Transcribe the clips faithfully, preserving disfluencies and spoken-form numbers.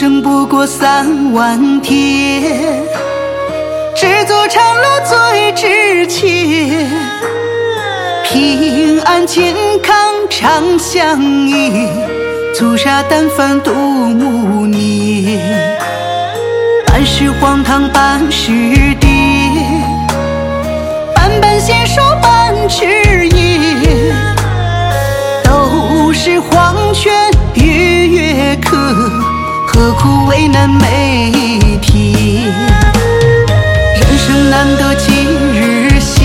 生不过三万天，知足常乐最值钱，平安健康常相依，粗茶淡饭度暮年。半是荒唐半是跌，半半仙手半枝叶，都是黄泉月月渴，何苦为难每天。人生难得几日歇，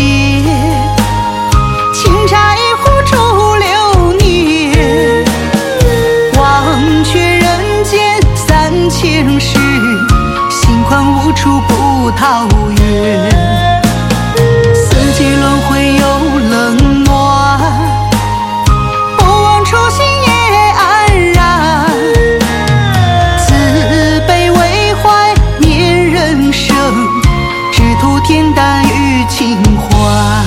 清茶一壶煮流年。忘却人间三千世，心宽无处不桃源。四季轮回有冷暖，不忘初心也安然。慈悲为怀念人生，只图恬淡与清欢。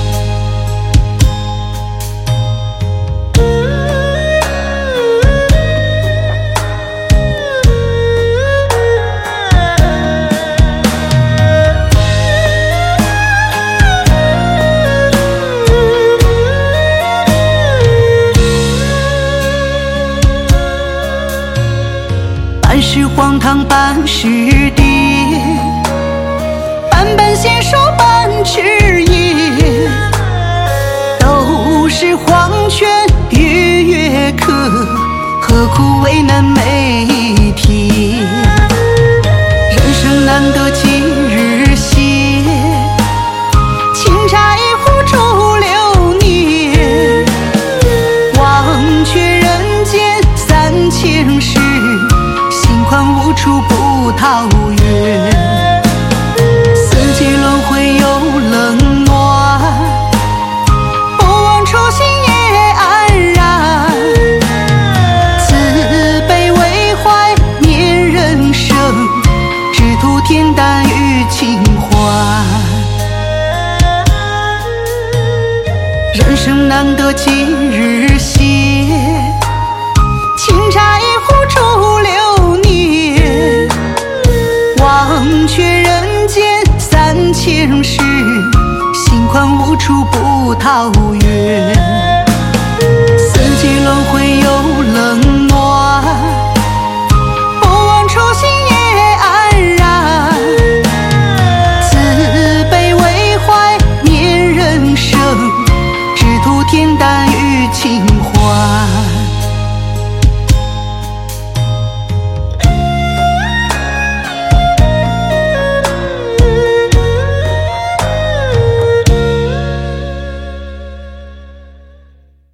半是荒唐半是跌，半半仙手半枝叶，都是黄泉月月渴，何苦为难每天。人生难得几日歇，清茶一壶煮流年。忘却人间三千世，心宽无处不桃源。四季轮回有冷暖，不忘初心也安然。慈悲为怀念人生，只图恬淡与清欢。人生难得几日歇，清茶一壶煮流年。忘却人间三千世，心宽无处不桃源。